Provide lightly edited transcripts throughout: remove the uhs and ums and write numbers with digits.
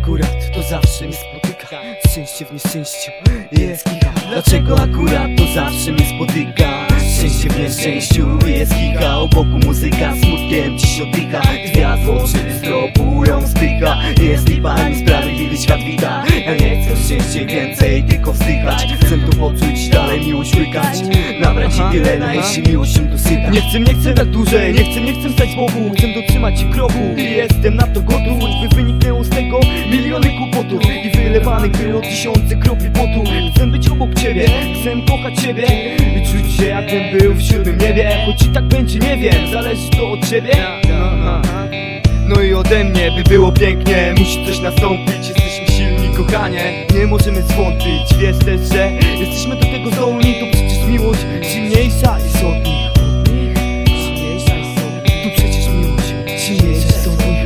akurat to zawsze mnie spotyka? Szczęście w nieszczęściu jest kicha. Dlaczego akurat to zawsze mnie spotyka? Szczęście w nieszczęściu jest kicha. Obok muzyka, smutkiem dziś oddycha. Gwiazd w oczy stropują spycha. Jest lipa, niesprawiedliwy świat wita. Ja nie chcę szczęście więcej, tylko wzdychać. Chcę tu poczuć, dalej miłość łykać. Nabrać i tyle, na jeśli miłość się dosyta. Nie chcę tak dłużej, nie chcę stać z boku. Chcę dotrzymać się kroku i jestem na to gotów. Choćby wyniknęło z tego miliony kłopotów i wylewanych było tysiące kropli potu. Chcę być obok ciebie, chcę kochać ciebie i czuć się jakbym był w siódmym niebie. Choć i tak będzie, nie wiem, zależy to od ciebie. No i ode mnie, by było pięknie, musi coś nastąpić. Jesteśmy silni, kochanie, nie możemy zwątpić. Wiesz też, że jesteśmy do tego zdolni. To przecież miłość silniejsza jest od nich. To przecież miłość silniejsza jest od nich.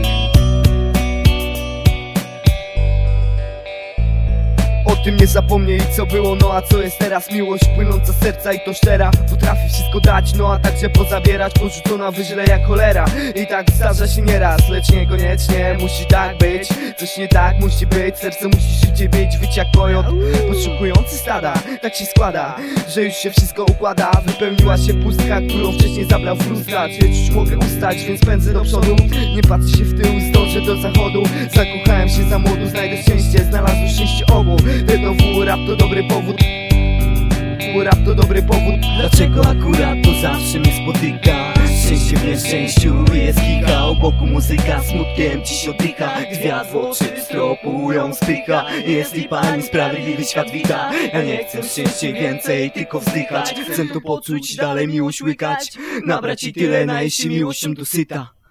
O tym nie zapomnij, co było, no a co jest teraz. Miłość płynąca z serca i to szczera. Potrafi wszystko dać, no a także pozabierać. Porzucona wyźle jak cholera. I tak zdarza się nieraz, lecz niekoniecznie musi tak być. Coś nie tak musi być, serce musi szybciej bić. Wyć jak kojot, poszukujący stada. Tak się składa, że już się wszystko układa. Wypełniła się pustka, którą wcześniej zabrał frustracz. Więc już mogę ustać, więc pędzę do przodu. Nie patrzę się w tył, zdążę do zachodu. Zakochałem się za młodu, znajdę szczęście. Znalazłem szczęście obu. Znowu rap to dobry powód. Rap to dobry powód. Dlaczego akurat to zawsze mnie spotyka? Szczęście w nieszczęściu jest kicha. Obok muzyka, smutkiem dziś oddycha. Gwiazd w oczy stropują spycha. Jest lipa, niesprawiedliwy świat wita. Ja nie chcę szczęście więcej, tylko wzdychać. Chcę to poczuć, dalej miłość łykać. Nabrać i tyle, na jeśli miłość się dosyta.